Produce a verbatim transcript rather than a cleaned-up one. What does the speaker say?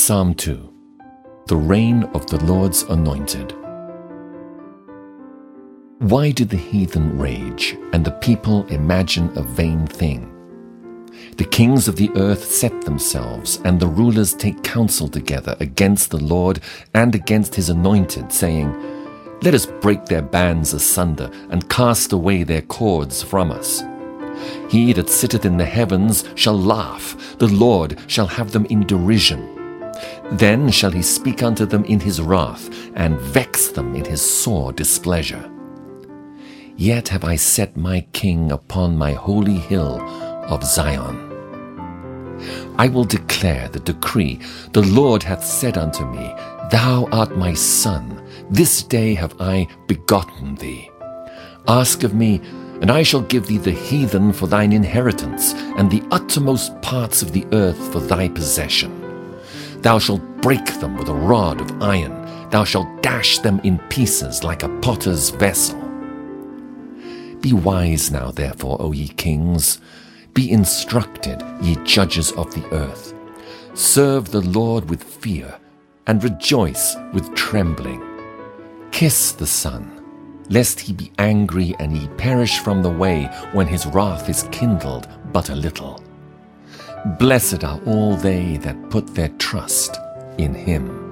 Psalm two. The reign of the Lord's anointed. Why do the heathen rage, and the people imagine a vain thing? The kings of the earth set themselves, and the rulers take counsel together against the Lord and against his anointed, saying, Let us break their bands asunder, and cast away their cords from us. He that sitteth in the heavens shall laugh, the Lord shall have them in derision. Then shall he speak unto them in his wrath, and vex them in his sore displeasure. Yet have I set my king upon my holy hill of Zion. I will declare the decree. The Lord hath said unto me, Thou art my son, this day have I begotten thee. Ask of me, and I shall give thee the heathen for thine inheritance, and the uttermost parts of the earth for thy possession. Thou shalt break them with a rod of iron. Thou shalt dash them in pieces like a potter's vessel. Be wise now, therefore, O ye kings. Be instructed, ye judges of the earth. Serve the Lord with fear, and rejoice with trembling. Kiss the Son, lest he be angry and ye perish from the way when his wrath is kindled but a little. Blessed are all they that put their trust in him.